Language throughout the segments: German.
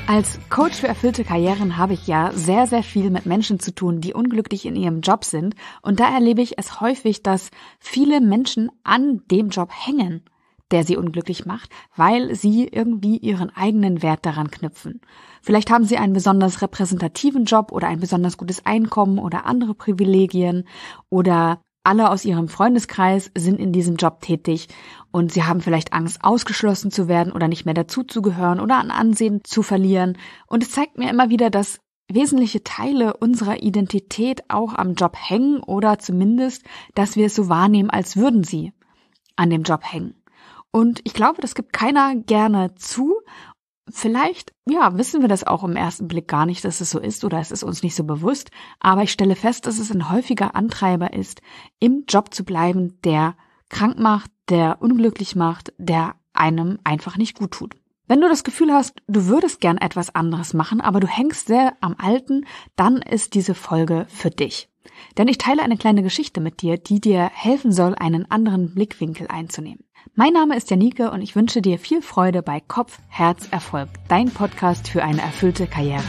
Als Coach für erfüllte Karrieren habe ich ja sehr, sehr viel mit Menschen zu tun, die unglücklich in ihrem Job sind. Und da erlebe ich es häufig, dass viele Menschen an dem Job hängen, der sie unglücklich macht, weil sie irgendwie ihren eigenen Wert daran knüpfen. Vielleicht haben sie einen besonders repräsentativen Job oder ein besonders gutes Einkommen oder andere Privilegien oder alle aus ihrem Freundeskreis sind in diesem Job tätig und sie haben vielleicht Angst, ausgeschlossen zu werden oder nicht mehr dazuzugehören oder an Ansehen zu verlieren. Und es zeigt mir immer wieder, dass wesentliche Teile unserer Identität auch am Job hängen oder zumindest, dass wir es so wahrnehmen, als würden sie an dem Job hängen. Und ich glaube, das gibt keiner gerne zu. Vielleicht, wissen wir das auch im ersten Blick gar nicht, dass es so ist oder es ist uns nicht so bewusst. Aber ich stelle fest, dass es ein häufiger Antreiber ist, im Job zu bleiben, der krank macht, der unglücklich macht, der einem einfach nicht gut tut. Wenn du das Gefühl hast, du würdest gern etwas anderes machen, aber du hängst sehr am Alten, dann ist diese Folge für dich. Denn ich teile eine kleine Geschichte mit dir, die dir helfen soll, einen anderen Blickwinkel einzunehmen. Mein Name ist Janike und ich wünsche dir viel Freude bei Kopf, Herz, Erfolg, dein Podcast für eine erfüllte Karriere.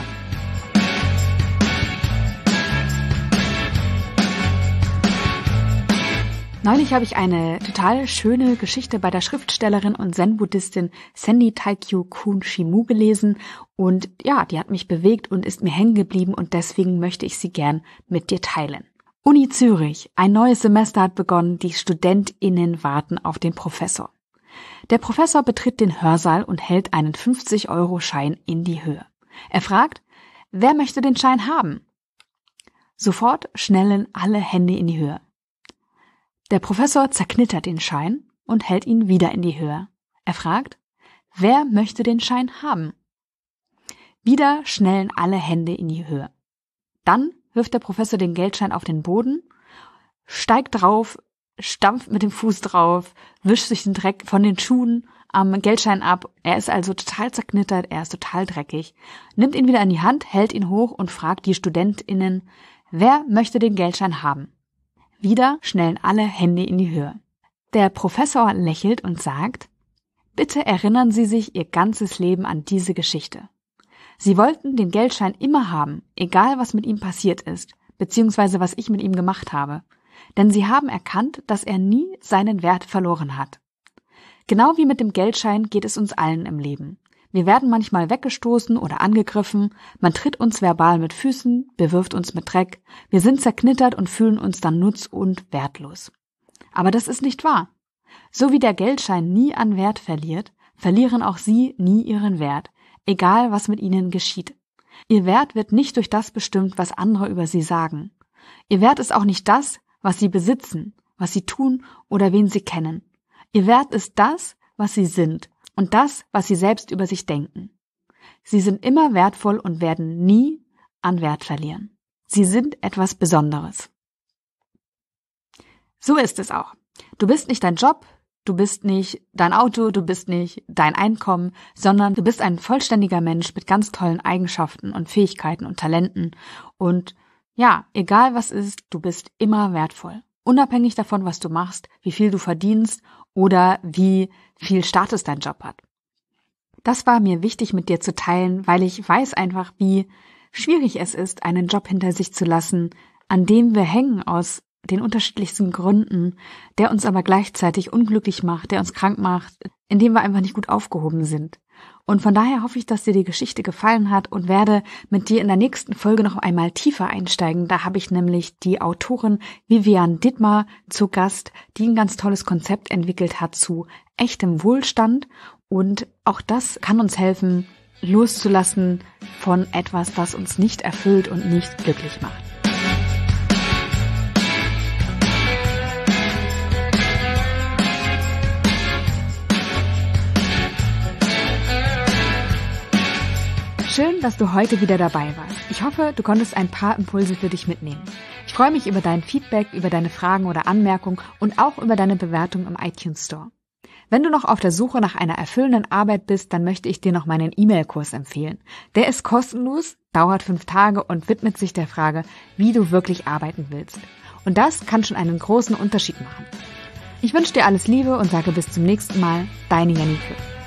Neulich habe ich eine total schöne Geschichte bei der Schriftstellerin und Zen-Buddhistin Sandy Taikyo Kun Shimu gelesen und die hat mich bewegt und ist mir hängen geblieben und deswegen möchte ich sie gern mit dir teilen. Uni Zürich, ein neues Semester hat begonnen, die StudentInnen warten auf den Professor. Der Professor betritt den Hörsaal und hält einen 50-Euro-Schein in die Höhe. Er fragt, wer möchte den Schein haben? Sofort schnellen alle Hände in die Höhe. Der Professor zerknittert den Schein und hält ihn wieder in die Höhe. Er fragt, wer möchte den Schein haben? Wieder schnellen alle Hände in die Höhe. Dann wirft der Professor den Geldschein auf den Boden, steigt drauf, stampft mit dem Fuß drauf, wischt sich den Dreck von den Schuhen am Geldschein ab. Er ist also total zerknittert, er ist total dreckig, nimmt ihn wieder in die Hand, hält ihn hoch und fragt die StudentInnen, wer möchte den Geldschein haben? Wieder schnellen alle Hände in die Höhe. Der Professor lächelt und sagt, bitte erinnern Sie sich Ihr ganzes Leben an diese Geschichte. Sie wollten den Geldschein immer haben, egal was mit ihm passiert ist, beziehungsweise was ich mit ihm gemacht habe. Denn Sie haben erkannt, dass er nie seinen Wert verloren hat. Genau wie mit dem Geldschein geht es uns allen im Leben. Wir werden manchmal weggestoßen oder angegriffen, man tritt uns verbal mit Füßen, bewirft uns mit Dreck, wir sind zerknittert und fühlen uns dann nutz- und wertlos. Aber das ist nicht wahr. So wie der Geldschein nie an Wert verliert, verlieren auch Sie nie Ihren Wert, egal was mit ihnen geschieht. Ihr Wert wird nicht durch das bestimmt, was andere über sie sagen. Ihr Wert ist auch nicht das, was sie besitzen, was sie tun oder wen sie kennen. Ihr Wert ist das, was sie sind und das, was sie selbst über sich denken. Sie sind immer wertvoll und werden nie an Wert verlieren. Sie sind etwas Besonderes. So ist es auch. Du bist nicht dein Job, du bist nicht dein Auto, du bist nicht dein Einkommen, sondern du bist ein vollständiger Mensch mit ganz tollen Eigenschaften und Fähigkeiten und Talenten. Und egal was ist, du bist immer wertvoll. Unabhängig davon, was du machst, wie viel du verdienst oder wie viel Status dein Job hat. Das war mir wichtig mit dir zu teilen, weil ich weiß einfach, wie schwierig es ist, einen Job hinter sich zu lassen, an dem wir hängen aus den unterschiedlichsten Gründen, der uns aber gleichzeitig unglücklich macht, der uns krank macht, in dem wir einfach nicht gut aufgehoben sind. Und von daher hoffe ich, dass dir die Geschichte gefallen hat und werde mit dir in der nächsten Folge noch einmal tiefer einsteigen. Da habe ich nämlich die Autorin Vivian Dittmar zu Gast, die ein ganz tolles Konzept entwickelt hat zu echtem Wohlstand. Und auch das kann uns helfen, loszulassen von etwas, was uns nicht erfüllt und nicht glücklich macht. Schön, dass du heute wieder dabei warst. Ich hoffe, du konntest ein paar Impulse für dich mitnehmen. Ich freue mich über dein Feedback, über deine Fragen oder Anmerkungen und auch über deine Bewertung im iTunes Store. Wenn du noch auf der Suche nach einer erfüllenden Arbeit bist, dann möchte ich dir noch meinen E-Mail-Kurs empfehlen. Der ist kostenlos, dauert 5 Tage und widmet sich der Frage, wie du wirklich arbeiten willst. Und das kann schon einen großen Unterschied machen. Ich wünsche dir alles Liebe und sage bis zum nächsten Mal, deine Janike.